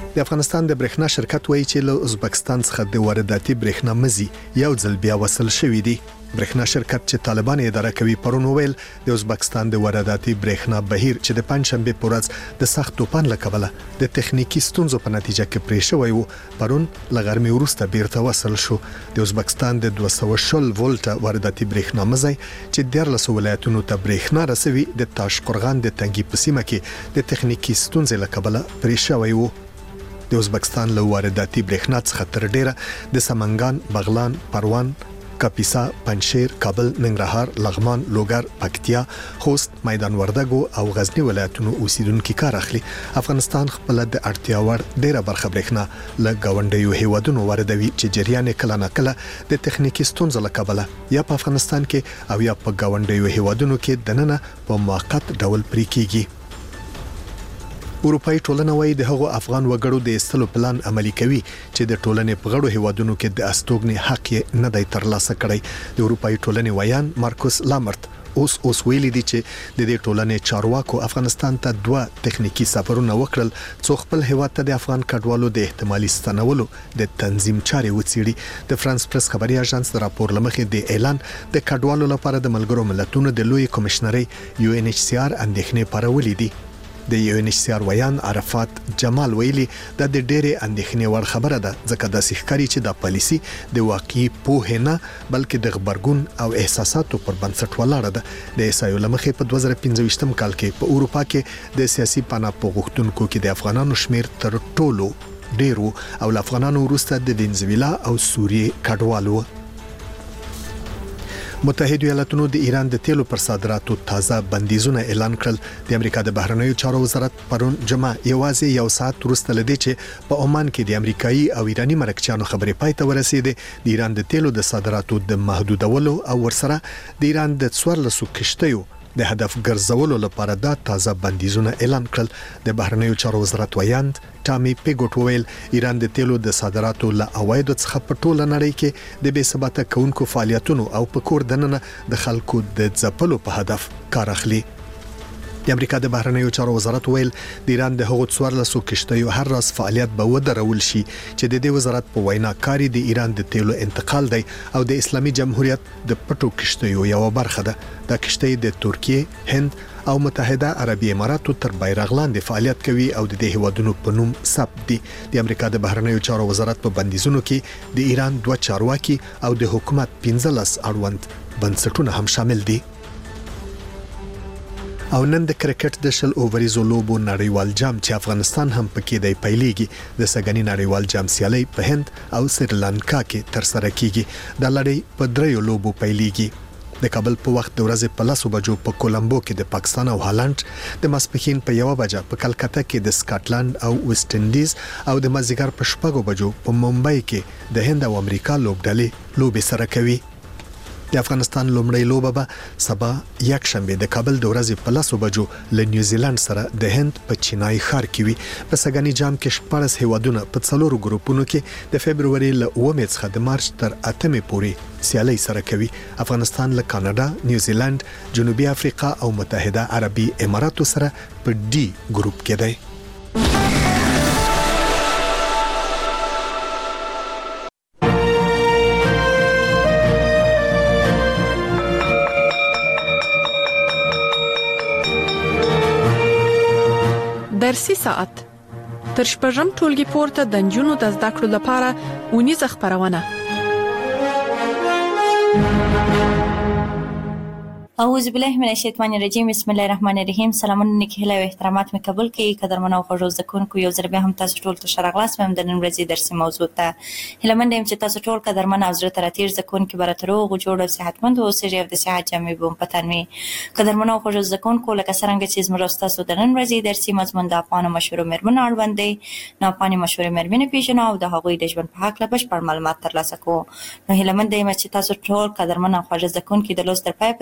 د افغانستان د برېښنا شرکت وایي چې له ازبکستان څخه د وارداتي برېښنا مزي یو ځل بیا وصل شوې دي. برېښنا شرکت چې طالبان اداره کوي پرون ویل د ازبکستان د وارداتي برېښنا بهیر چې د پنځشنبه په ورځ د سخت توپان له کبله د تخنیکی ستونزو په نتیجه کې پرې شوی وو پرون لغرمې وروسته بیرته وصل شو. د ازبکستان د 210 ولټ وارداتي برېښنا مزي چې 14 ولایتونو ته برېښنا رسوي د تاشقرغان د تنګي په سیمه کې د تخنیکی ستونزې له کبله پرې شوی وو. د ازبکستان له وارداتي برېښنا څخه تر ډیره د سمنګان، بغلان، پروان، کاپیسا، پنجشیر، کابل، ننګرهار، لغمان، لوګر، پکتیا، خوست، میدان وردګو او غزنی ولایتونو اوسیدونکو کار اخلي. افغانستان خپل د اړتیا وړ ډیره برخه برېښنا له گاونډیو هیوادونو واردوي چې جریان کله نه کله د تخنیکی ستونزو له کبله یا په افغانستان کې او یا په گاونډیو هیوادونو کې دننه په موقت ډول پرې کیږي. اروپאי ټولنه وايي د هغو افغان وګړو د استلو پلان عملی کوي چې د ټولنې په غړو هیوادونو کې د استوګنې حق یې نه دی ترلاسه کړی. د اروپאי ټولنې ویان مارکوس لامرت اوس ویلي دي چې د دې ټولنې چارواکو افغانستان ته 2 تخنیکی سفرونه وکړل څو خپل هیواد ته د افغان کډوالو د احتمالي ستنولو د تنظیم چارې وڅېړي. د فرانس پریس خبري اژانس د راپور لمخې د اعلان د کډوالو لپاره د ملګرو ملتونو د لوی کمشنري UNHCR اندېښنې پارولې دي. د UNHCR ویان عرفات جمال ویلي دا د ډېرې اندېښنې وړ خبره ده ځکه د ښکاری چې د پالیسي د واقعي پوهه نه بلکې د خبرګون او احساساتو پر بنسټ ولاړه ده. د اسایو لمخې په 2015 کال کې په اروپا کې د سیاسي پناه غوښتونکو کې د افغانانو شمیر تر ټولو ډیرو او افغانانو وروسته د وینزویلا او سوریې کډوالو. متحده ایالاتونو د ایران د تیلو پر صادراتو تازه بندیزونه اعلان کړل. د امریکا د بهرنیو چارو وزارت پرون جمعه یوازې یو ساعت وروسته لدی چې په عمان کې د امریکایي او ایرانی مرکچیانو خبرې پای ته ورسېده. د ایران د تیلو د صادراتو د محدودولو او ورسره د ایران د 14 کشتیو د هدف ګرځولو لپاره دا تازه بندیزونه اعلان کړل. د بهرنیو چارو وزارت ویاند ټامي پیګوټ وویل ایران د تیلو د صادراتو له عوایدو څخه په ټوله نړۍ کې د بې ثباته کونکو فعالیتونو او په کور دننه د خلکو د ځپلو په هدف کار اخلي. د امریکا د بهرنیو چارو وزارت ویل د ایران د هغو 14 کشتیو هر راز فعالیت به ودرول شي چې د دې وزارت په وینا کاری د ایران د تیلو انتقال دی او د اسلامي جمهوریت د پټو کشتیو یو برخه ده. دا کشتۍ د ترکیه، هند او متحده عربی اماراتو تر بیرغ لاندې فعالیت کوي او د دې هیوادونو په نوم ثبت دي. د امریکا د بهرنیو چارو وزارت په بندیزونو کې د ایران 2 چارواکي او د حکومت 15 اړوند بنسټونه هم شامل دي. او نن د کرکټ د شل اووريزو لوبو نړیوال جام چې افغانستان هم پکې دی پیلېږي. د سګنی نړیوال جام سیالي په هند او سریلانکا کې تر سره کیږي. د لړۍ په 3 لوبو پیلېږي. د کابل په وخت د ورځې په 10 بجو په کولمبو کې د پاکستان او هالند، د ماسپښین په 1 بجه په کلکته کې د سکاټلند او ویسټ انډیز او د مازیګر په 6 بجو په ممبئی کې د هند او امریکا لوبډلې لوبې سره کوي. د افغانستان لومړی لوبه به سبا یک شنبه د کابل د ورځې په 10 بجو له نیوزیلند سره د هند په چینای ښار کې وي. په سګنی جام کې 14 هیوادونه په 4 ګروپونو کې د فبرवरी له 9 څخه د مارچ تر 8 پورې سیالي سره کوي. افغانستان له کاناډا، نیوزیلند، جنوبي افریقا او متحده عربي اماراتو سره په ډي ګروپ کې دی. درسي ساعت تر شپږم ټولګي پورته د نجونو د زده کړو لپاره اونیزه خبرونه. اعوذ بالله من الشیطان الرجیم بسم الله الرحمن الرحیم. سلامونه نیکی هیله او احترامات مې قبول کړئ. قدرمن او خوږو زده کوونکو یو ځل بیا هم تاسو ټول ته ښه راغلاست. د نن ورځې درسي موضوع ته هیله مند یم چې تاسو ټول قدرمن او زړه ته راتیر زده کوونکي به راته روغ جوړ او صحتمند اوسئ او د صحت جامې به مو په تن وي. قدرمن او خوږو زده کوونکو لکه څرنګه چې زموږ ستاسو د نن ورځې درسي مضمون د افغانو مشهورو میرمنو اړوند دی. نو افغاني مشهورې میرمنې پیژنو او د هغوی د ژوند په هکله بشپړ معلومات ترلاسه کوو. نو هیله مند یم چې تاسو ټول قدرمن او خوږو زده کوونکي د لوست تر پایه پورې راسره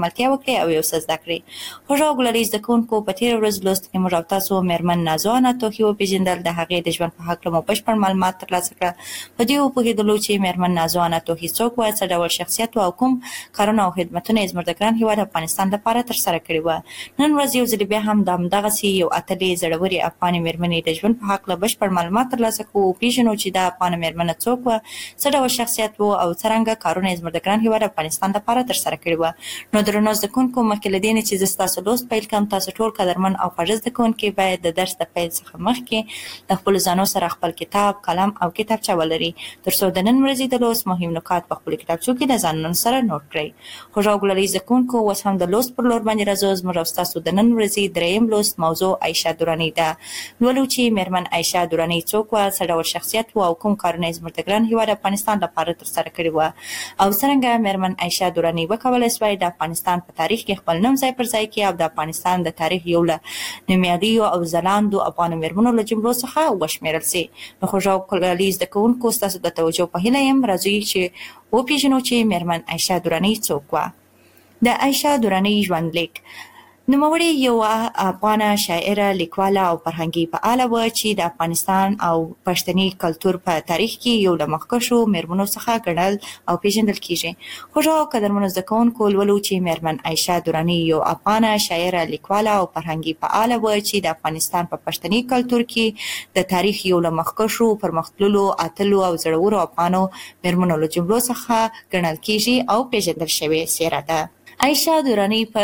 ملتیا وکړي او یو څه زده کړي. خوږه او ګلالي زده کوونکو په تېره ورځ لوست کې موږ او تاسو مېرمن نازو انا توخي وپېژندل، د هغې د ژوند په هکله مو بشپړ معلومات ترلاسه کړه. په دې وپوهېدلو چې مېرمن نازو انا توخي څوک وه، څه ډول شخصیت و او کوم کارونه او خدمتونه یې زموږ د ګران هېواد افغانستان لپاره ترسره کړي وه. نن ورځ یو ځل بیا هم د همدغسې یو اتلې زړورې افغانې مېرمنې د ژوند په هکله بشپړ معلومات ترلاسه کوو، وپېژنو چې دا افغانه مېرمنه څوک وه، څه ډول شخصیت و او څرنګه کارونه یې زموږ د ګران هېواد افغانستان لپاره ترسره کړي وه. نو درنو زده کوونکو، مخکې له دې نه چې زه ستاسو لوست پیل کړم، تاسو ټول قدرمن او خوږه زده کوونکي باید د درس د پیل څخه مخکې د خپلو ځانو سره خپل کتاب، قلم او کتابچه ولري، تر څو د نن ورځې د لوست مهم نکات په خپلو کتابچو کې د ځانونو سره نوټ کړئ. خوږه او ګلالي زده کوونکو، اوس هم د لوست پر لور باندې راځو. زموږ او ستاسو د نن ورځې دریم لوست موضوع عایشه دراني ده. لولو چې مېرمن عایشه دراني څوک وه، څه ډول شخصیت و او کوم کارونه یې زموږ د ګران هېواد افغانستان لپاره ترسره کړي وه، او څرنګه مېرمن عایشه دراني وکولی سوای د افغانستان په تاریخ کې خپل نوم ځای پر ځای کړي او د افغانستان د تاریخ یو له نومیالیو او ځلانده افغانو مېرمنو له جملو څخه وشمېرل سي. نو خوږه او ګلالي زده کوونکو، ستاسو د توجه په هیله یم راځئ چې وپېژنو چې مېرمن عایشه دراني څوک وه. د عایشه دراني ژوندلیک. نوموړې یوه افغانه شاعره، لیکواله او فرهنګي فعاله وه چې د افغانستان او پښتني کلتور په تاریخ کې یو له مخکښو مېرمنو څخه ګڼل او پېژندل کیږي. خوږه او قدرمنو زده کوونکو، لولو چې مېرمن عایشه دراني یو افغانه شاعره، لیکواله او فرهنګي فعاله وه چې د افغانستان په پښتني کلتور کې د تاریخ یو له مخکښو، پرمختللو، اتلو او زړورو افغانو مېرمنو له جملو څخه ګڼل کیږي او پېژندل شوې څېره ده. عایشه دراني په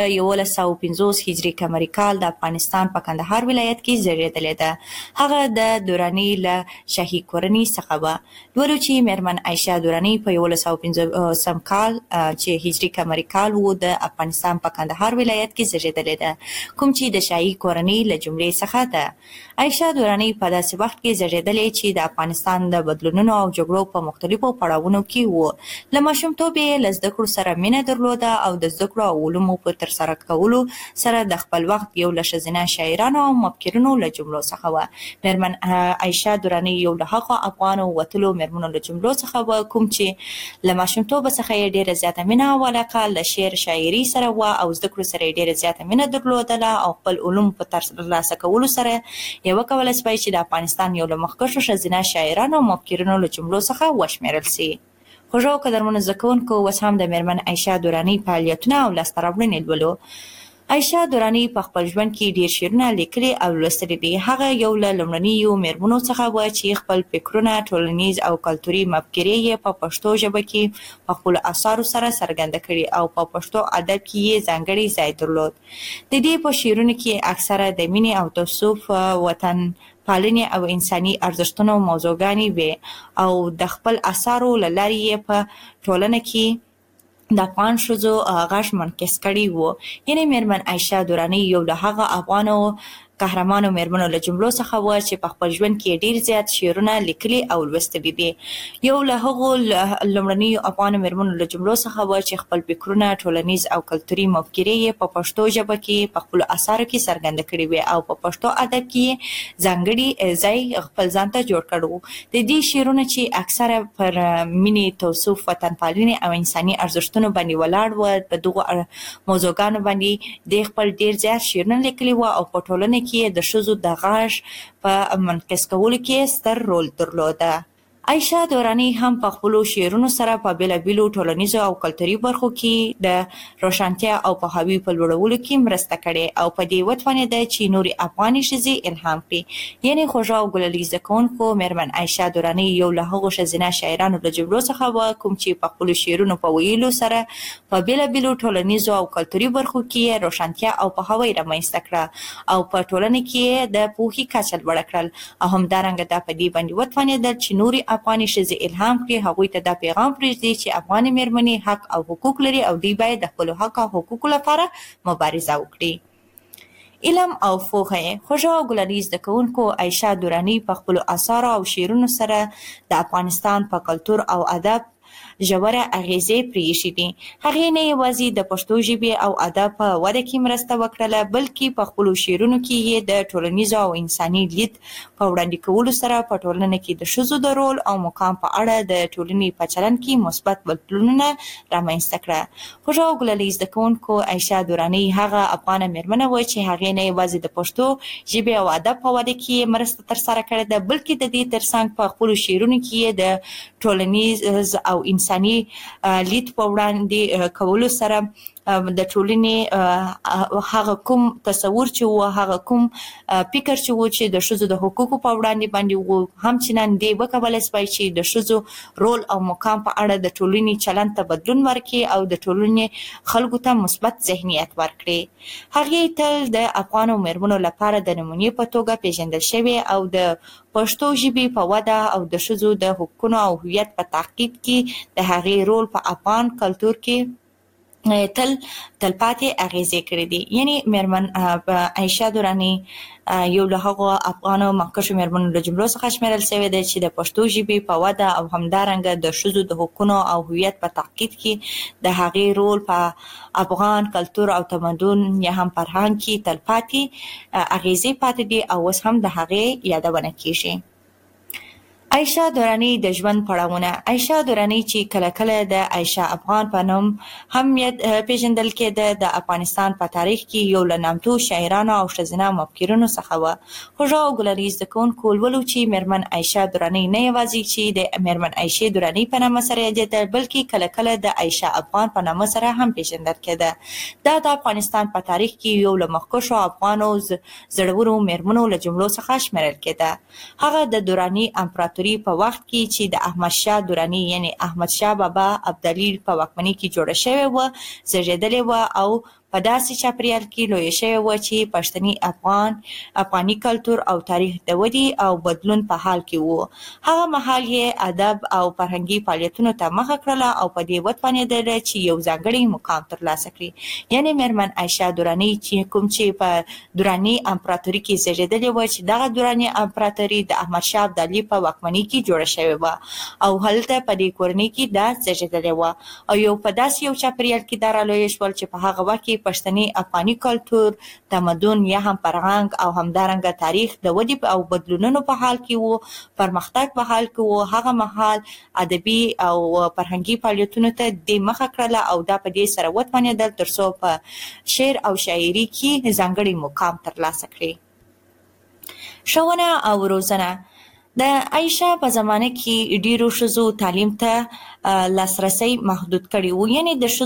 1150 هجري قمري کال د افغانستان په کندهار ولایت کې زیږېدلې ده. هغه د دراني له شاهي کورنۍ څخه وه. لولو چې مېرمن عایشه دراني په 1150 کال چې هجري قمري کال و د افغانستان په کندهار ولایت کې زیږېدلې ده، کوم چې د شاهي کورنۍ له جملې څخه ده. عایشه دراني په داسې وخت کې زیږېدلې چې د افغانستان د بدلونونو او جګړو په مختلفو پړاوونو کې و. له ماشومتوب یې له زده کړو سره مینه درلوده او د زده کړو او علومو په ترسره کولو سره د خپل وخت یو له ښځینه شاعرانو او مفکرینو له جملو څخه وه. مېرمن عایشه دراني یو له هغو افغانو وتلو مېرمنو له جملو څخه وه کوم چې له ماشومتوبه څخه یې ډېره زیاته مینه او علاقه له شعر شاعري سره وه او زده کړو سره یې ډېره زیاته مینه درلودله او خپل علوم په ترلاسه کولو سره یې وکولی سوای چې د افغانستان یو له مخکښو ښځینه شاعرانو او مفکرینو له جملو څخه وشمېرل سي. خوږه او قدرمنو زده کوونکو، اوس هم د مېرمن عایشه دراني فعالیتونه او لاسته راوړنې لولو. عایشه دراني په خپل ژوند کې ډېر شعرونه لیکلي او لوستلي دي. هغه یو له لومړنیو مېرمنو څخه وه چې خپل فکرونه، ټولنیز او کلتوري مفکورې یې په پښتو ژبه کې په خپلو اثارو سره څرګنده کړي او په پښتو ادب کې یې ځانګړی ځای درلود. د دې په شعرونو کې اکثره د مینې او تعصب، وطن پالنې او انساني ارزښتونو موضوعګانې وې او د خپل اثارو له لارې یې په ټولنه کې د افغان ښځو غږ منعکس کړی و. یعنې مېرمن عایشه دراني یو له هغه افغانو قهرمانو مېرمنو له جملو څخه وه چې په خپل ژوند کې ډېر زیات شعرونه لیکلي او لوستلي دي. یو له هغو لومړنیو افغانو مېرمنو له جملو څخه وه چې خپل فکرونه، ټولنیز او کلتوري مفکورې یې په پښتو ژبه کې په خپلو اثارو کې څرګنده کړي وې او په پښتو ادب کې یې ځانګړي ځای خپل ځان ته جوړ کړی و. د دې شعرونه چې اکثره پر مینې، تعصب، وطن پالنې او انساني ارزښتونو باندې ولاړ و، په دغو موضوعګانو باندې د خپل ډېر زیات شعرونه لیکلي وه او په ټولنه کې د ښځو د غږ په منعکس کولو کې ستر رول درلوده. عایشه دراني هم په خپلو شعرونو سره په بېلابېلو ټولنیزو او کلتوري برخو کې د روښانتیا او پوهاوي په لوړولو کې مرسته کړې او په دې وتوانېده چې نورې افغاني ښځې الهام کړي. یعنې خوږه او ګلالي زده کوونکو، مېرمن عایشه دراني یو له هغو ښځینه شاعرانو له جملو څخه وه کوم چې په خپلو شعرونو په ویلو سره په بېلابېلو ټولنیزو او کلتوري برخو کې روښانتیا او پوهاوی رامنځته کړه او په ټولنه کې د پوهې کچه لوړه کړل او همدارنګه دا په دې باندې وتوانېدل چې نورې افغاني ښځې الهام کړي، هغوی ته دا پیغام پرېږدي چې افغاني مېرمنې حق او حقوق لري او دوی باید د خپلو حق او حقوقو لپاره مبارزه وکړي. علم او پوهه. خوږه او ګلالي زده کوونکو، عایشه دراني په خپلو اثارو او شعرونو سره د افغانستان په کلتور او ادب ژوره اغیزې پرېښې دي. هغې نه یوازې د پښتو ژبې او ادب په وده کې مرسته وکړله، بلکې په خپلو شعرونو کې یې د ټولنیز او انساني لید په وړاندې کولو سره په ټولنه کې د ښځو د رول او مقام په اړه د ټولنې په چلند کې مثبت بدلونونه رامنځته کړه. خوږه او ګلالۍ زده کوونکو عایشه دراني هغه افغانه مېرمنه وه چې هغې نه یوازې د پښتو ژبې او ادب په وده کې مرسته ترسره کړې ده، بلکې د دې ترڅنګ په خپلو شعرونو کې یې د ټولنیز او انساني لید په وړاندې کولو سره د ټولنې هغه کوم تصور چې و، هغه کوم فکر چې و چې د ښځو د حقوقو په وړاندې باندې و، همچنان دې وکولی شوای چې د ښځو رول او مقام په اړه د ټولنې چلند ته بدلون ورکړي او د ټولنې خلکو ته مثبت ذهنیت ورکړي. هغې تل د افغانو مېرمنو لپاره د نمونې په توګه پیژندل شوې او د پښتو ژبې په وده او د ښځو د حقوقو او هویت په تحقیق کې د هغې رول په افغان کلتور کې تلپاتې اغیزې کړې دي. یعنی مېرمن عایشه دراني یو له هغو افغانو مخکښو مېرمنو له جملو څخه شمیرل شوې ده چې د پښتو ژبې په وده او همدارنګه د ښځو د حقوقو او هویت په تحقیق کې د هغې رول په افغان کلتور او تمدن یا هم فرهنګ کې تلپاتې اغیزې پاتې دي او اوس هم د هغې یادونه کیږي. عایشه دراني د ژوند پړاوونه. عایشه دراني چې کله کله د عایشه افغان په نوم هم پیژندل کېده، د افغانستان په تاریخ کې یو له نامتو شاعرانو او ښځینه مفکرینو څخه وه. خوږه او ګلالۍ زده کوونکو ولولو چې مېرمن عایشه دراني نه یوازې چې د مېرمن عایشې دراني په نامه سره یادېده، بلکې کله کله د عایشه افغان په نامه سره هم پیژندل کېده. دا د افغانستان په تاریخ کې یو له مخکښو افغانو زړورو مېرمنو له جملو څخه شمیرل کېده. هغه د دراني امپراتوري په وخت کې چې د احمد شاه دراني یعنی احمد شاه بابا ابدالي په واکمنۍ کې جوړه شوې وه زېږېدلې وه او په داسې چاپریال کې لویه شوې وه چې پښتني افغاني کلتور او تاریخ د ودې او بدلون په حال کې وو. هغه مهال یې ادب او فرهنګي فعالیتونو ته مخه کړله او په دې وتوانېدله چې یو ځانګړی مقام ترلاسه کړي. یعنی مېرمن عایشه دراني چې کوم چې په دراني امپراتوري کې زېږېدلې وه، چې دغه دراني امپراتوري د احمد شاه ابدالي په واکمنۍ کې جوړه شوې وه او هلته په دې کورنۍ کې دا زېږېدلې وه او یو په داسې یو چاپریال کې دا رالویه شول چې په هغه وخت کې پښتني افغاني کلتور، تمدن یا هم فرهنګ او همدارنګه تاریخ د ودې او بدلونونو په حال کې وو، پرمختګ په حال کې وو. هغه مهال ادبي او فرهنګي فعالیتونو ته دې مخه کړله او دا په دې سره وتوانېدل تر څو په شعر او شاعري کې ځانګړی مقام ترلاسه کړي. ښوونه او روزنه. د عایشه په زمانه کې ډیرو ښځو تعلیم ته لاسرسی محدود کړی و، یعنی د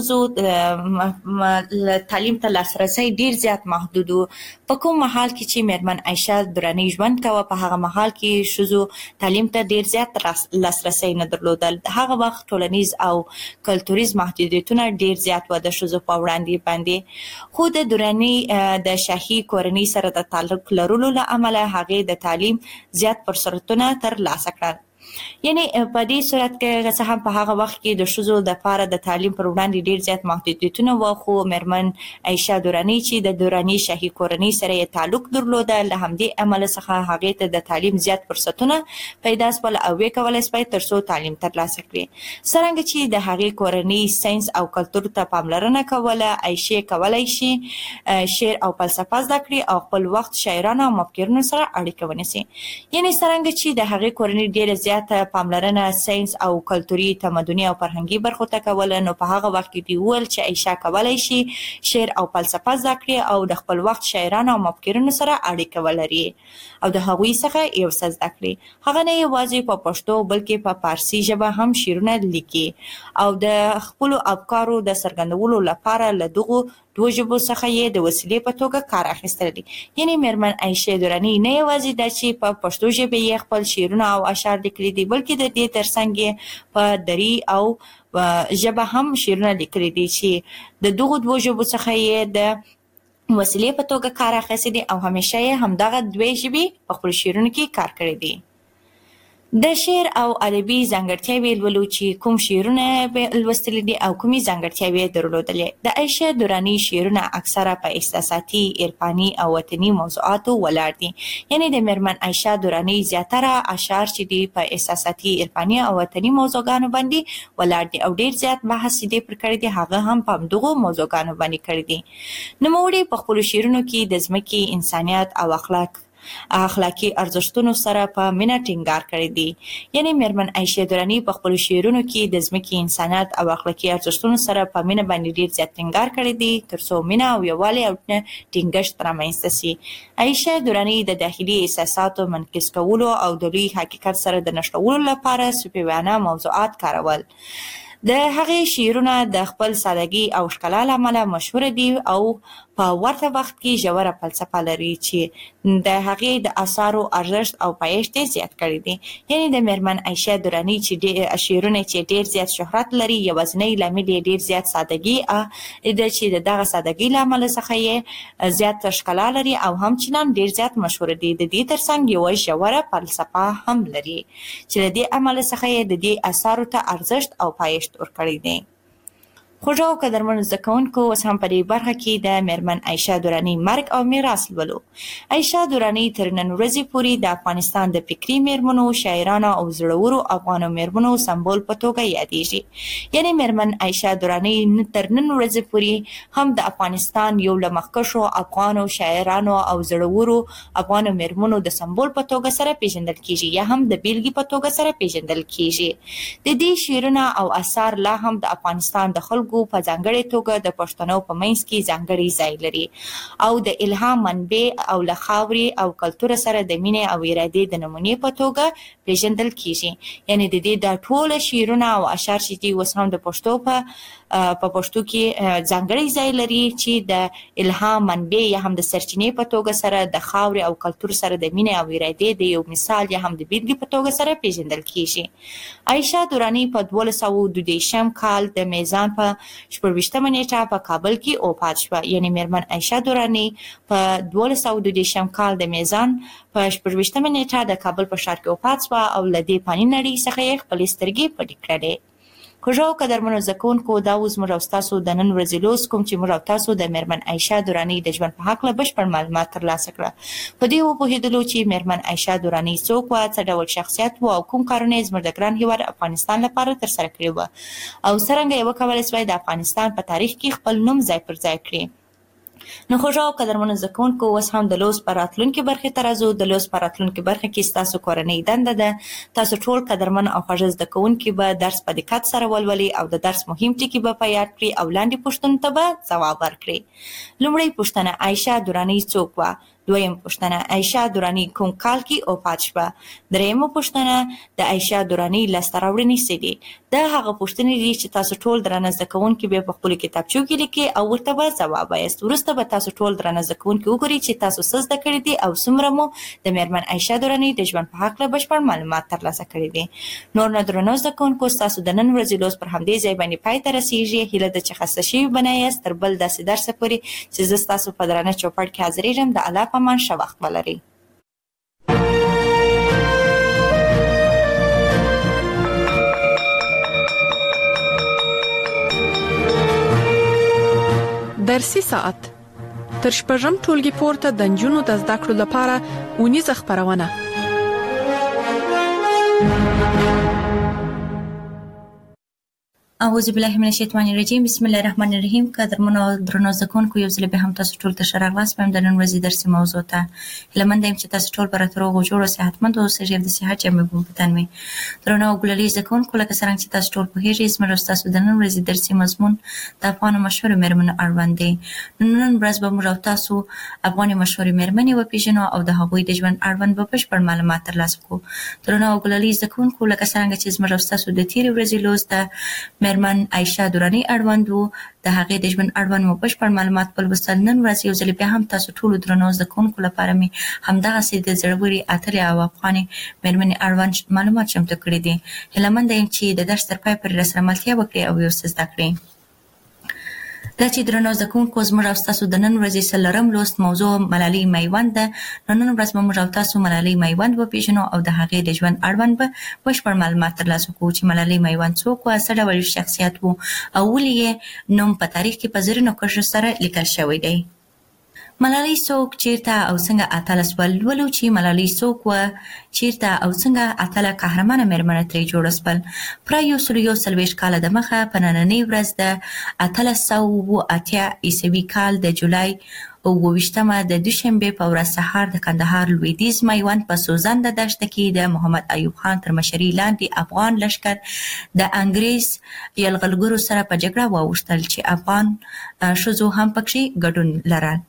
ښځو تعلیم ته لاسرسی ډیر زیات محدود و. په کوم مهال کې چې مېرمن عایشه دراني ژوند کوه، په هغه مهال کې ښځو تعلیم ته ډیر زیات لاسرسی نه درلودل. هغه وخت ټولنیز او کلتوریز محدودیتونه ډیر زیات و د ښځو په وړاندې باندې. خو د دراني د شاهي کورنۍ سره د تعلق لرلو له امله هغې د تعلیم زیات فرصتونه ترلاسه کړل. یعنی په دې صورت کې څه هم په هغه وخت کې د ښځو لپاره د تعلیم پر وړاندې ډیر زیات محدودیتونه وو، خو مېرمن عایشه دراني چې د دراني شاهي کورنۍ سره یې تعلق درلوده، له همدې امله څخه هغې ته د تعلیم زیات فرصتونه پیدا شول او ویې کولی شوای تر څو تعلیم ترلاسه کړي. څرنګه چې د هغې کورنۍ ساینس او کلتور ته پاملرنه کوله، عایشې کولی شي شعر او فلسفه زده کړي او خپل وخت شاعرانو او مفکرینو سره اړیکه ونیسي. یعنی څرنګه چې د هغې کورنۍ ډیره زیاته پاملرنه ساینس او کلتوري تمدني او فرهنګي برخو ته کوله، نو په هغه وخت کې دوی وویل چې عایشه کولی شي شعر او فلسفه زده کړي او د خپل وخت شاعرانو او مفکرینو سره اړیکه ولري او د هغوی څخه یو څه زده کړي. هغه نه یوازې په پښتو بلکې په فارسي ژبه هم شعرونه لیکي او د خپلو افکارو د څرګندولو لپاره له دغو دوه ژبو څخه یې د وسیلې په توګه کار اخیستلی دی. یعنی مېرمن عایشه دراني نه یوازې دا چې په پښتو ژبه یې خپل شعرونه او اشعار لیکلي دي، بلکې د دې ترڅنګ یې په دري او ژبه هم شعرونه لیکلي دي چې د دغو دوه ژبو څخه یې د وسیلې په توګه کار اخیستی دی او همیشه یې همدغه دوې ژبې په خپلو شعرونو کې کار کړی دی. د شعر او ادبي ځانګړتیاوې لولو چې کوم شعرونه لوستلي دي او کومې ځانګړتیاوې درلودلې. د عایشه دراني شعرونه اکثره په احساساتي، عرفاني او وطني موضوعاتو ولاړ دي. یعنې د میرمن عایشه دراني زیاتره اشعار چې دي په احساساتي، عرفاني او وطني موضوعګانو باندې ولاړ دي او ډیر زیات بحث دې پر کړی دی، هغه هم په همدغو موضوعګانو باندې کړی دي. نوموړي په خپلو شعرونو کې د ځمکې، انسانیت او اخلاقي ارزښتونو سره په مینه ټینګار کړی دی. یعنی میرمن عایشه دراني په خپلو شعرونو کې د ځمکې، انسانیت او اخلاقي ارزښتونو سره په مینه باندې ډیر زیات ټینګار کړی دی ترڅو مینه او یووالی او ټینګښت رامنځته سي. عایشه دراني د داخلي احساساتو منعکس کولو او د لوی حقیقت سره د نښلولو لپاره صوفیانه موضوعات کارول. د هغې شعرونه د خپل سادګي او ښکلا له امله مشهوره دي او په ورته وخت کې ژوره فلسفه لري چې د هغې د اثارو ارزښت او پایښت یې زیات کړی دی. یعنې د میرمن عایشه دراني چې شعرونه چې ډیر زیات شهرت لري، یوازینی لامل یې ډیر زیات سادګي ده چې د دغه سادګي له امله څخه یې زیات ښکلا لري او همچنان ډیر زیات مشهوره دي. د دې ترڅنګ یوه ژوره فلسفه هم لري چې له دې امله څخه یې د دې اثارو ته ارزښت او پایښت ورکړی دی. خوږو او قدرمنو زده کوونکو، اوس هم په دې برخه کې د میرمن عایشه دراني مرګ او میراث لولو. عایشه دراني تر نن ورځې پورې د افغانستان د فکري میرمنو، شاعرانو او زړورو افغانو میرمنو سمبول په توګه یادېږي. یعنې میرمن عایشه دراني تر نن ورځې پورې هم د افغانستان یو له مخکښو افغانو شاعرانو او زړورو افغانو میرمنو د سمبول په توګه سره پیژندل کیږي یا هم د بیلګې په توګه سره پیژندل کیږي. د دې شعرونه او اثار لا هم د افغانستان د خلکو په ځانګړې توګه د پښتنو په منځ کې ځانګړی ځای لري او د الهام منبع او له خاورې او کلتور سره د مینې او ارادې د نمونې په توګه پیژندل کیږي. یعنې د دې د ټول شعرونه او اشعار چې دي اوس هم د پښتو په پښتو کې ځانګړی ځای لري چې د الهام منبع یا هم د سرچینې په توګه سره د خاورې او کلتور سره د مینې او ارادې د یو مثال یا هم د بیلګې په توګه سره پیژندل کیږي. عایشه دراني په 1222 کال د میزان په 24مه نیټه په کابل کې وفات شوه. یعنې میرمن عایشه دراني په 1222 کال د میزان په 24مه نیټه د کابل په ښار کې وفات شوه او له دې فاني نړۍ څخه یې خپلې سترګې پټې کړلې. خوږو او قدرمنو زده کوونکو، دا اوس موږ او ستاسو د نن ورځې لوست کوم چې موږ او تاسو د میرمن عایشه دراني د ژوند په هکله بشپړ معلومات ترلاسه کړه. په دې وپوهېدلو چې میرمن عایشه دراني څوک وه، څه ډول شخصیت و او کوم کارونه یې زموږ د ګران هېواد افغانستان لپاره ترسره کړي وه او څرنګه یې وکولی سوای د افغانستان په تاریخ کې خپل نوم ځای پر ځای کړي. نو خوږو او قدرمنو زده کوونکو، اوس هم د لوست په راتلونکې برخې ته راځو. د لوست په راتلونکې برخه کې ستاسو کورنۍ دنده ده تاسو ټول قدرمن او خوږ زده کوونکي به درس په دقت سره ولولئ او د درس مهم ټکي به په یاد کړئ او لاندې پوښتنو ته به ځواب ورکړئ. لومړۍ پوښتنه: عایشه دراني څوک وه؟ دویم پوښتنه: عایشه دراني کوم کال کې وفات شوه؟ دریمه پوښتنه: د عایشه دراني لاسته راوړنې څه دي؟ دا هغه پوښتنې دي چې تاسو ټول درانه زده کوونکي به په خپلو کتابچو کې لیکئ او ورته به ځواب وایاست. وروسته به تاسو ټول درانه زده کوونکي وګورئ چې تاسو څه زده کړي دي او څومره مو د میرمن عایشه دراني د ژوند په هکله بشپړ معلومات ترلاسه کړي دي. نور نو درنو زده کوونکو، ستاسو د نن ورځې لوست پر همدې ځای باندې پای ته رسیږي. هیله ده چې خسته شوي به نه یاست تر بل داسې درسه پورې چې زه ستاسو په درانه چوپړ کې حاضرېږم. د الله په امان، ښه وخت ولرئ. درسي ساعت تر شپږم ټولګي پورته د نجونو د زده کړو لپاره اونیزه خپرونه. اعوذ بالله من الشیطان الرجیم. بسم الله الرحمن الرحیم. قدرمنو درنو زده کوونکو، یو ځل بیا هم تاسو ټول ته ښه راغلاست. په د نن ورځې درسي موضوع ته هیله مند یم چې تاسو ټول به راته روغ او جوړ او صحتمند اوسئ. ډېر د صحت جامې به په تن وي. درنو او ګلالي زده کوونکو، لکه څرنګه چې تاسو ټول پوهېږئ، زموږ او ستاسو د نن ورځې درسي مضمون د افغانو مشهورو میرمنو اړوند دی. نن ورځ به موږ او تاسو افغاني مشهورې میرمنې وپېژنو او د هغوی د ژوند اړوند به بشپړ معلومات ترلاسه کړو. درنو او ګلالي زده کوونکو، لکه څرنګه چې زموږ او ستاسو د تېرې ورځې لوست د میرمن عایشه دراني اړوند و، د هغې د ژوند اړوند مو بشپړ معلومات ولوستل. نن ورځ یو ځل بیا هم تاسو ټولو درنو زده کوونکو لپاره مې همدغسې د زړورې اتلې او افغانې میرمنې اړوند معلومات چمتو کړي دي. هیله منده یم چې د درس تر پای پورې راسره ملتیا وکړئ او یو څه زده کړئ. دا چې درنو زکونکو زموږ او ستاسو د نن ورځې څلورم لوست موضوع ملالۍ میوند ده. نن ورځ به موږ او تاسو ملالۍ میوند وپېژنو او د هغې د ژوند اړوند به بشپړ معلومات ترلاسه کړو چې ملالۍ میوند څوک وه، څه ډول شخصیت و او ولې یې نوم په تاریخ کې په زرینو کرښو سره لیکل شوی دی. ملالۍ څوک، چیرته او څنګه اتله سول؟ ولو چې ملالۍ څوک وه، چیرته او څنګه اتله قهرمانه مېرمنه ترې جوړه سول؟ پوره 140 کاله دمخه په نننۍ ورځ د 1880 عیسوي کال د جولای 28مه د دوشنبې په ورځ سهار د کندهار لویدیځ میوند په سوزنده دښته کې د محمد ایوب خان تر مشرۍ لاندې افغان لښکر د انګریز یرغلګرو سره په جګړه واوښتل چې افغان ښځو هم پکې ګډون لرل.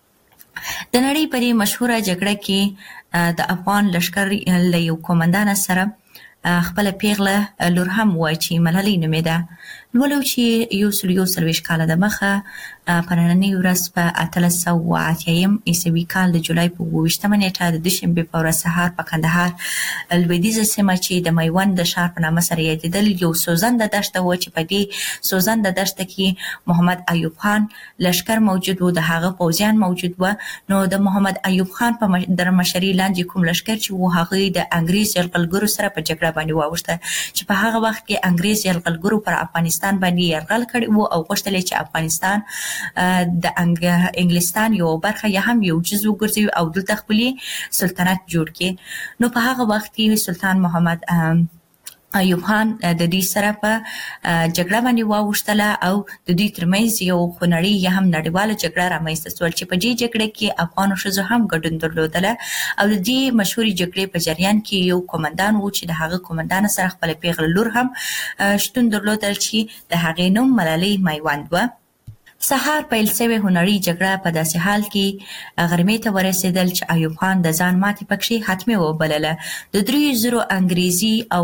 د نړۍ په دې مشهوره جګړه کې د افغان لښکر له یو قومندان سره خپله پیغله لور هم وه چې ملالۍ نومېده. ولو چې 140 کاله دمخه په نننۍ ورځ په 1880 عیسوي کال د جولای په 28مه نیټه د دوشنبې په ورځ سهار په کندهار لویدیځه سیمه چې د میوند د ښار په نامه سره یادېدل یو سوزنده دښته وه چې په دې سوزنده دښته کې محمد ایوب خان لښکر موجود و، د هغه پوځیان موجود وه. نو د محمد ایوب خان په در مشرۍ لاندې کوم لښکر چې و هغوی د انګریز یرغلګرو سره په جګړه باندې واوښته چې په هغه وخت کې انګریز یرغلګرو پر افغانستان باندې یرغل کړی و او غوښتل یې چې افغانستان د انګلستان یو برخه یا هم یو جزو ګرځوي او دلته خپل سلطنت جوړ کړي. نو په هغه وخت کې سلطان محمد ایوب خان د دې سره په جګړه باندې واوښتله او د دوی ترمنځ یو خونړۍ یا هم نړیواله جګړه رامنځته شول چې په دې جګړه کې افغانو ښځو هم ګډون درلودله او د دې مشهورې جګړې په جریان کې یو قومندان و چې د هغه قومندان سره خپله پیغله لور هم شتون درلودل چې د هغې نوم ملالۍ میوند وه. سهار پیل شوې هنري جګړه په داسې حال کې غرمې ته ورسېدل چې ایوب خان د ځان ماتې پکې حتمي وبلله. د 300 انګریزي او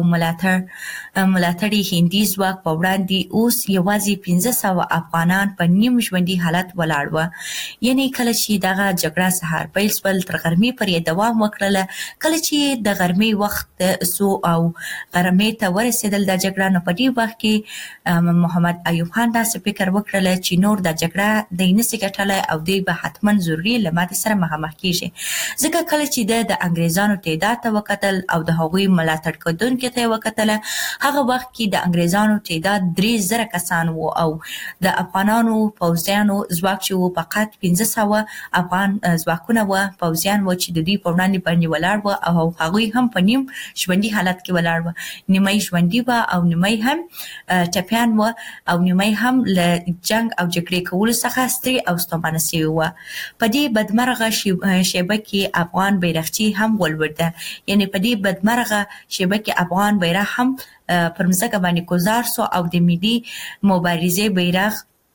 ملاتړي هندي ځواک په وړاندې اوس یوازې 500 افغانان په نیم ژوندي حالت ولاړ وه. یعنې کله چې دغه جګړه سهار پیل شول تر غرمې پورې دوام وکړله. کله چې د غرمې وخت سو او غرمې ته ورسېدل د جګړه، نو په دې وخت کې محمد ایوب خان داسې فکر وکړله چې نور د جګړه دی نسي ګټلی او دی به حتما ضروري له ماتې سره مخامخ کیږي. ځکه کله چې د انګریزانو تعداد ته وکتل او د هغوی ملاتړ کوونکو ته یې وکتله، هغه وخت کې د انګریزانو تعداد 3000 کسان و او د افغانانو پوځیانو ځواک چې و فقط 500 افغان ځواکونه و، پوځیان و چې د دوی په وړاندې باندې ولاړ و او هغوی هم په نیم ژوندي حالت کې ولاړ و. نیمه ژوندي و او نیمه هم ټپیان و او نیمه هم له جنگ او جګړې کولو څخه ستړي او ستومانه شوي وه. په دې بدمرغه شیبه کې افغان بیرغچی هم ولوېده. یعنې په دې بدمرغه شیبه کې افغان بیرغ هم پر مځکه باندې ګذار سو او د ملي مبارزې بیرغ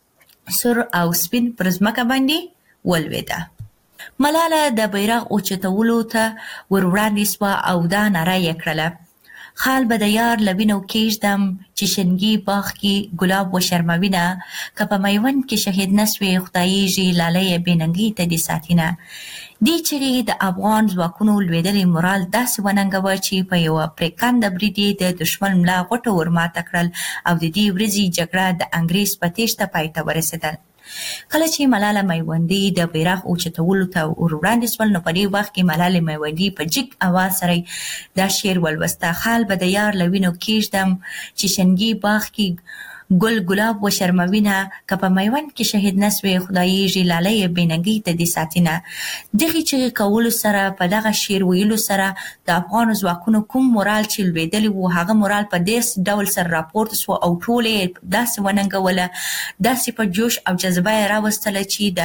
سور او سپین پر ځمکه باندې ولوېده. ملاله د بیرغ اوچتولو ته ور وړاندې سوه او دا ناره یې کړله: خال به د یار لوینو کېږدم چې شنګي باغ کې ګلاب وشرموینه، که په میوند کې شهید نسوې خدایږي لالی بېننګۍ ته دې ساتینه. دې چغې د افغان ځواکونو لوېدلې مورال داسې وننګوه چې په یوه پرېکنده برید یې د دښمن ملا غوټه ورماته کړل او د دې ورځې جګړه د انګریز په تېښته پای ته ورسېدل. کله چې ملاله میوندي د بیرغ اوچتولو ته ور وړاندې سول، نو په دې وخت کې ملاله میوندي په جګ اواز سره دا شعر ولوسته: خال به د یار له وینو کېږدم چې شنګي باغ کې ګل ګلاب وشرموینه، که په میوند کې شهید نسوې خدایږي لالی بېننګۍ ته دې ساتینه. دغې چغې کولو سره، په دغه شعر ویلو سره د افغانو ځواکونو کوم مورال چې لوېدلی و هغه مورال په داسې ډول سره راپورته سو او ټول یې داسې وننګوله، داسې په جوش او جذبه یې راوستله چې د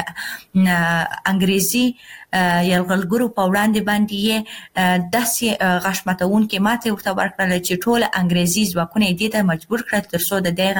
انګریزي یرغلګرو په وړاندې باندې یې داسې غاښ ماتونکې ماتې ورته ورکړله چې ټول انګریزي ځواکونه یې دې ته مجبور کړل تر څو د دغه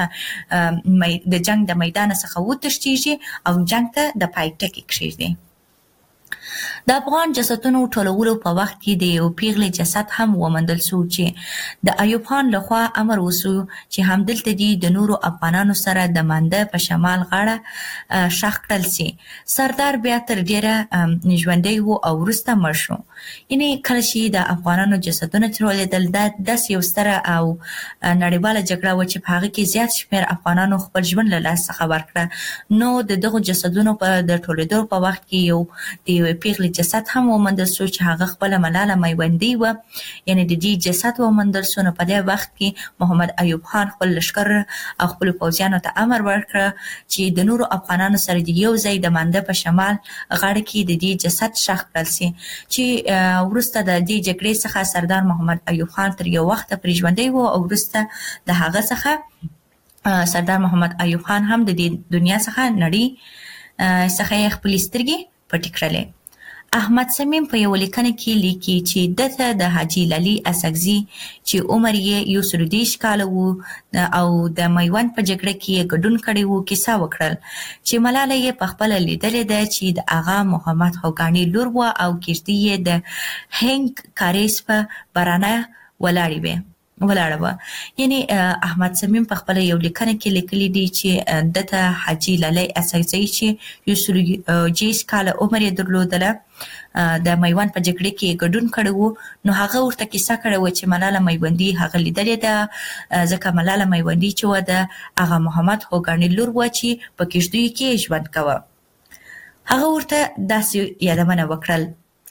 د جنګ د میدانه څخه وتښتېږي او جنګ ته د پای ټکی کښېږدي. د افغان جسدونو ټولولو په وخت کې د یو پیغلې جسد هم وموندل شو چې د ایوب خان لخوا امر وشو چې همدلته دي د نورو افغانانو سره د مانده په شمال غاړه ښخ کړل شي. سردار بیا تر ډیره ژوندی و او وروسته مړ شو. یعنې کله چې د افغانانو جسدونه ټولېدل دا داسې یو ستره او نړیواله جګړه وه چې په هغه کې زیات شمېر افغانانو خپل ژوند له لاسه څخه ورکړه. نو د دغو جسدونو په د ټولېدو په وخت کې یو د یوې پیغلې جسد هم وموندل شو چې هغه خپله ملاله میوندۍ وه، یعنې د دې جسد وموندل شو. نو په دې وخت کې محمد ایوب خان خپل لښکر او خپلو پوځیانو ته امر ورکړه چې د نورو افغانانو سره د یو ځای د مانده په شمال غاړه کې د دې جسد ښخ کړل شي چې وروسته د دې جګړې څخه سردار محمد ایوب خان تر یو وخته پرې ژوندی و او وروسته د هغه څخه سردار محمد ایوب خان هم د دې دنیا څخه نړۍ څخه یې خپلې سترګې پټې کړلې. احمد صمیم په یو لیکنه کې لیکي چې دته د حاجي لالي اسکزي چې عمر یې 130 کاله و او د میوند په جګړه کې یې ګډون کړی و کیسه وکړل چې ملاله یې په خپله لیدلې ده چې د آغا محمد خوګاني لور وه او کښتۍ یې د هنګ کاریز په برانه ولاړه وه. یعنی احمد صمیم په خپل یو لیکنه کې لیکلی دی چې دته حاجي لالي اسکزي چې 130 کاله عمر یې درلودله د میوند په جګړه کې ګډون کړی و. نو هغه ورته کیسه کړې وه چې ملاله میوندي هغه لیدلې ده، ځکه ملاله میوندي چې وه د آغا محمد خوګاني لور وه چې په کښتیو کې ژوند کوه. هغه ورته داسې یادونه وکړل.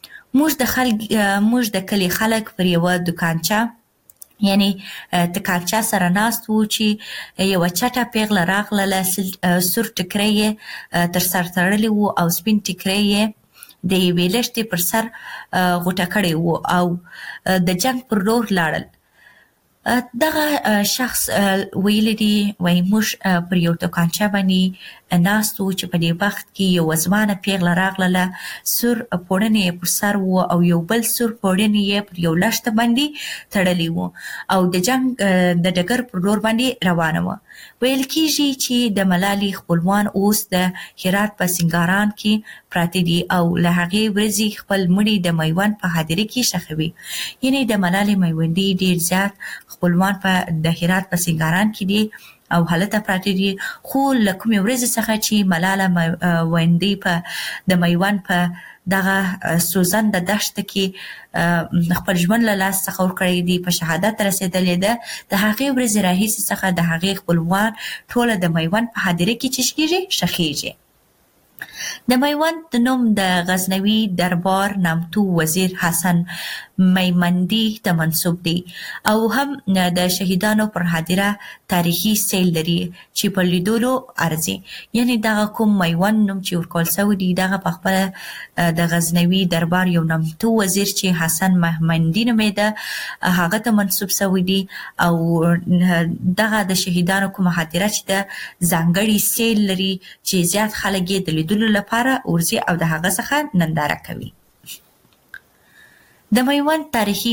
موږ د کلي خلک پر یوه دوکانچه یعنی تکانچه سره ناست وو چې یوه چټه پیغله راغله، سور ټکری یې تر سر تړلی وو او سپین ټکری یې د یوې لښتې پر سر غوټه کړی وو او د جنګ پر لور لاړل. دغه شخص ویلی دی وایي موږ پر یو دوکانچه باندې ناست وو چې په دې وخت کې یو ځوانه پیغله راغله، سور پوړنې یې پر سر وو او یو بل سور پوړنې یې پر یو لښته باندې تړلی وو او د جنګ د ډګر پر لور باندې روانه وه. ویل کېږي چې د ملالې خپلوان اوس د هرات په سنګاران کې پراته دي او له هغې ورځې خپل مړي د میوند په هدیره کې ښخوي. یعنې د ملالې میوندي ډېر زیات خپلوان په د هرات په سنګاران کې دي او هلته پراته دي، خو له کومې ورځې څخه چې ملاله میوندي په د میوند په دغه سوزنده دښته کې خپل ژوند له لاس څخه ورکړی دی، په شهادت رسېدلې ده، د هغې ورځې راهیسې څخه د هغې خپلوان ټوله د میوند په هدیره کې چې کېږي ښخېږي. د میوند د نوم د غزنوي دربار نامتو وزیر حسن میمندي ته منسوب دی او هم د شهیدانو پر هدیره تاریخي سیل لري چې په لیدلو ارزي. یعنی دغه کوم میوند نوم چې ورکول شوی دی دغه په خپله د غزنوي دربار یو نامتو وزیر چې حسن میمندي نومېده هغه ته منسوب شوی دی او دغه د شهیدانو کومه هدیره چې د ځانګړي سیل لري چې زیات خلک یې د لیدلو لپاره ورځي او د هغه څخه ننداره کوي. د میوند تاریخي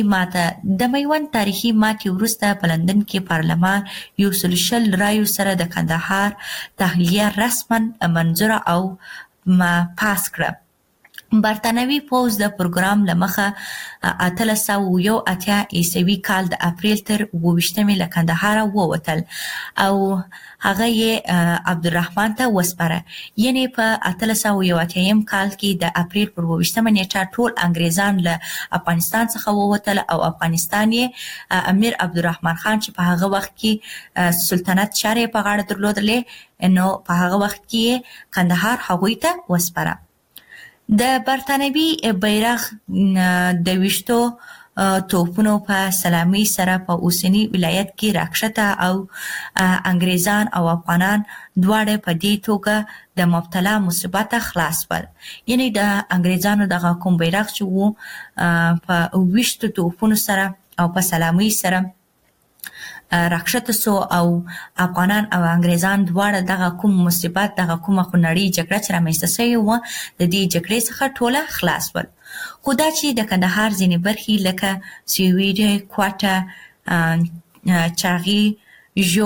ماتې وروسته په لندن کې پارلمان 120 رایو سره د کندهار تحلیه رسما منظوره او پاس کړه. برطانوي پوځ د پروګرام له مخه 1881 عیسوي کال د اپریل تر 28 له کندهاره ووتل او هغه یې عبدالرحمن ته وسپاره. یعنی په 1881 کال کې د اپریل پر 28 نیټه ټول انګریزان له افغانستان څخه ووتل او افغانستان یې امیر عبدالرحمن خان چې په هغه وخت کې سلطنت چارې په غاړه درلودلې نو په هغه وخت کې کندهار هغوی ته وسپاره. د برطانوي بیرغ د 20 توپونو په سلامي سره په اوسنی ولایت کې راکښته او انګریزان او افغانان دواړه په دې توګه د مبتلا مصیبت خلاص ول. یعنی د انګریزانو دغه کوم بیرغ چې وو په 20 توپونو سره او په سلامي سره راکښته سو او افغانان او انګریزان دواړه دغه کوم مصیبت دغه کومه خونړۍ جګړه چې رامنځته شوې وه د دې جګړې څخه ټوله خلاص ول. خو دا چې د کندهار ځینې برخې لکه سویډي، کوټه، چاغي، ژوب،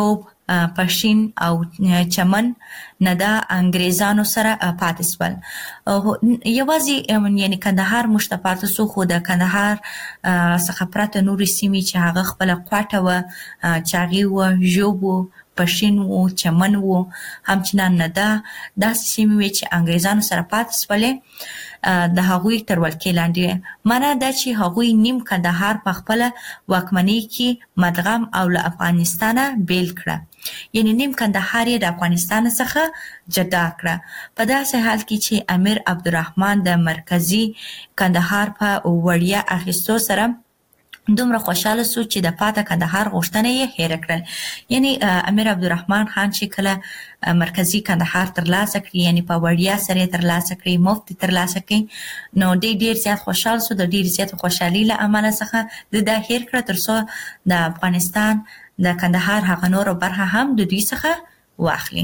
پښین او چمن نه د انګریزانو سره پاتې شول. یوازې یعنی کندهار مشته پاتې سو، خو د کندهار څخه پرته نورې سیمې چې هغه خپله کوټه وه، چاغي وه، ژوب وو، پښین وو، چمن وو، همچنان نه ده داسې سیمې وې چې انګریزانو سره پاتې شولې د هغوی تر ولکې لاندې. معنا دا چې هغوی نیم کندهار په خپله واکمنۍ کې مدغم او له افغانستانه بیل کړه، یعنی نیم کندهار یې د افغانستان څخه جدا کړه. په داسې حال کې چې امیر عبدالرحمن د مرکزي کندهار په وړیا اخیستو سره دومره خوشاله سو چې د پاته کندهار غوښتنه یې هېره کړل. یعنی امیر عبدالرحمن خان چې کله مرکزي کندهار ترلاسه کړي، یعنی په وړیا سره یې ترلاسه کړي، مفت ترلاسه کړي، نو ډېر زیات خوشحال سو. د ډېر زیات خوشحالي له امله څخه دا هېر کړه تر څو د افغانستان د کندهار هغه نورو برخه هم د دوی څخه واخلي.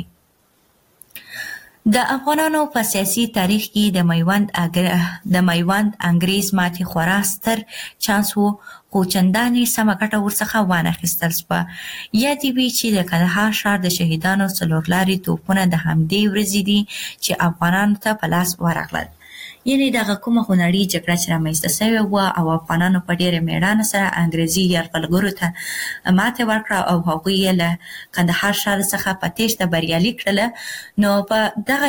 د افغانانو په سیاسي تاریخ کې د میوند انګریز ماتې خورا ستر چانس وو، خو چندانې سمه ګټه ورڅخه وانخیستل شوه. یا دې وي چې د کندهار ښار د شهیدانو څلورلارې توپونه د همدې ورځې دي چې افغانانو ته په لاس ورغلل. یعنی دغه کومه خونړۍ جګړه چې رامنځته شوې وه او افغانانو په ډېره مېړانه سره انګریزي یرغلګرو ته ماتې ورکړه او هغوی یې له کندهار ښار څخه په تېښته بریالي کړله، نو په دغه